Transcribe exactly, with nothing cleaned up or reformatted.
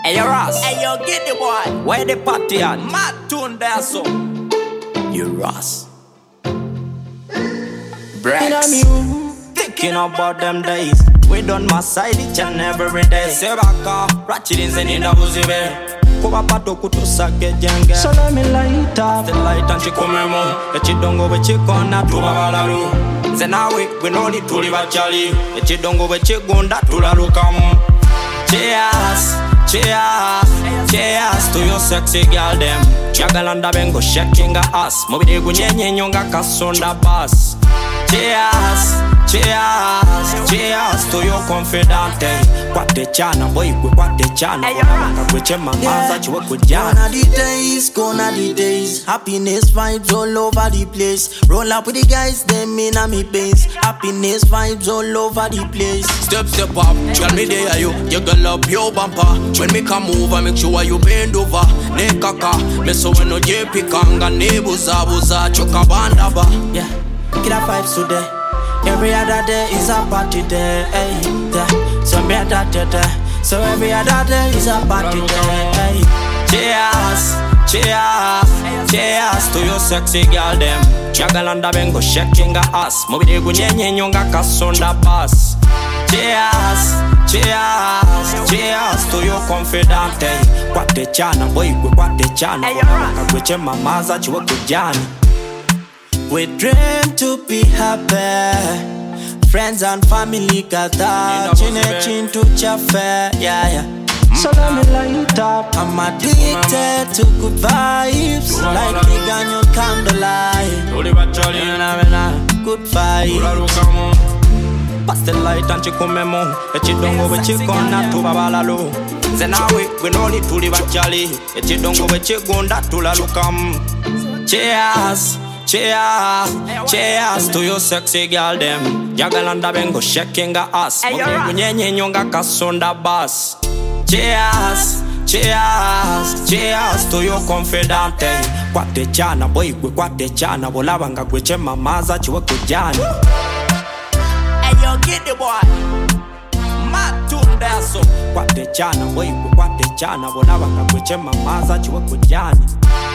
Hey, yo, Ross. Hey, yo, get the boy. Where the party at? Mad tune there, so. You Ross. Breaks. Thinking about them days. We done my side each and every day. Sebaka, ratchet in the buzibe. Kuba pato kutusake jenge. So let me light up the light and chikomemo. Echi dongo we chikona tuba balalu. Zenawe we no li tuli bachali. Echi dongo we chigonda tulalukamu. Cheers, cheers, cheers to your sexy girl dem. Chagalanda bengo shaking a ass. Mobile gunyenye nyonga kasonda bass. Cheers, cheers, cheers to your confidante. Kwate chana boy kwe kwate chana. Kakweche mamaza chwe kujana. Gonna the days, gonna the days. Happiness vibes all over the place. Roll up with the guys, them in a me base. Happiness vibes all over the place. Step, step up, tell me there you. You girl up your bumper. When me come over, make sure you bend over. Ne kaka, me so when no jepi kanga. Ne buza buza, choka bandaba. Yeah, killer vibes today. Every other day is a party day. Hey, yeah. So me other day. So every other day is a party day. Hey. Cheers, cheers, cheers to your sexy girl dem. Chagalanda bengo shaking a ass. Mobile gunyenye nyonga kasonda bass. Cheers, cheers, cheers to your confidante. Kwate chana boy kwe kwate chana. Kakweche mamaza chwe kujana. We dream to be happy. Friends and family gather. Chine chin to chafe. Yeah, yeah. So let me light up. I'm addicted to good vibes. Like the Ganyo candlelight. Good vibes. Pass the light and chikomemo. Echi dongo we chikona tuba balalu. Zenawe we no li tuli bachali. Echi dongo we chigonda tulalukam. Cheers, cheers, cheers to your sexy girl dem. Jagalanda bengo shaking a ass. Mobi nyenye nyonga kasonda bass. Cheers, cheers, cheers to your confidante. Kwate chana boy kwe kwate chana. Bolabanga kweche mamaza chwe kujani. Hey, yo, get the boy. Mad tune there, so. Kwate chana boy kwe kwate chana. Bolabanga kweche mamaza chwe kujani.